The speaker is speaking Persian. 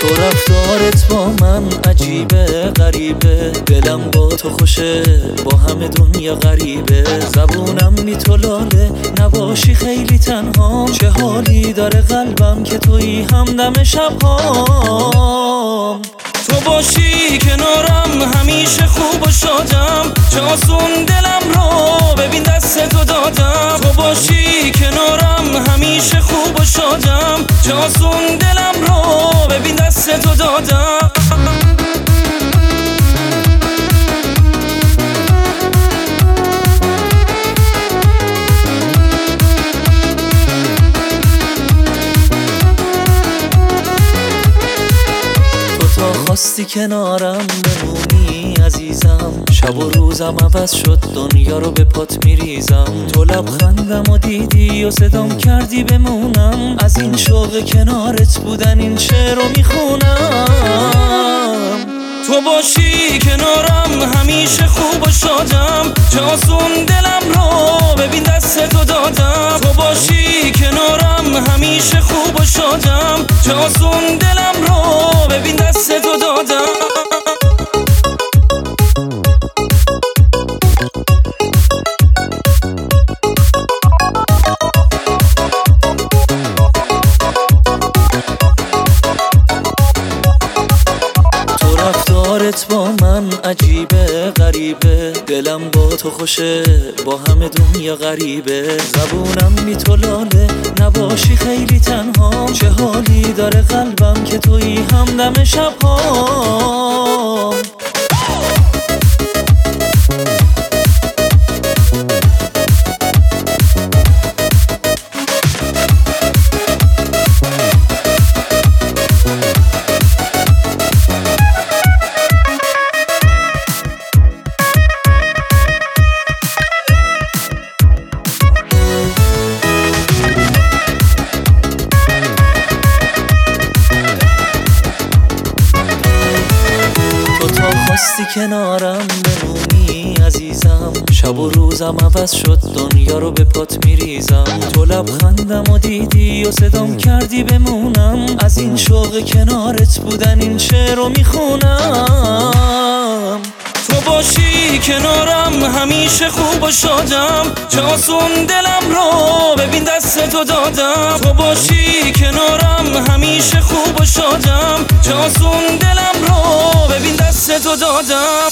تو رفتارت با من عجیبه غریبه، دلم با تو خوشه با همه دنیا غریبه. زبونم بی تو لاله، نباشی خیلی تنها. چه حالی داره قلبم که تویی همدم شبهام. تو باشی کنارم همیشه خوب و شادم، چه آسون دلم رو ببین دست تو دادم. تو باشی کنارم همیشه خوب و شادم، چه آسون دلم رو ببین دست تو دادم. خواستی کنارم بمونی عزیزم، شب و روزم عوض شد دنیا رو به پات میریزم. تو لبخندم و دیدی و صدام کردی بمونم، از این شوق کنارت بودن این شعر رو میخونم. تو باشی کنارم همیشه خوب و شادم، چه آسون دلم رو ببین دست تو دادم. تو باشی کنارم همیشه خوب و شادم، چه آسون دلم رو ببین دست تو دادم. رفتارت با من عجیبه غریبه، دلم با تو خوشه با همه دنیا غریبه. زبونم بی تو لاله، نباشی خیلی تنها. چه حالی داره قلبم که تویی همدم شبهام. خواستی کنارم بمونی عزیزم، شب و روزم عوض شد دنیا رو به پات میریزم. تو لبخندم و دیدی و صدام کردی بمونم، از این شوق کنارت بودن این شعر رو میخونم. تو باشی کنارم همیشه خوب و شادم، چه آسون دلم رو ببین دست تو دادم. تو باشی کنارم همیشه خوب و شادم، چه آسون دلم رو ببین دست تو دادم.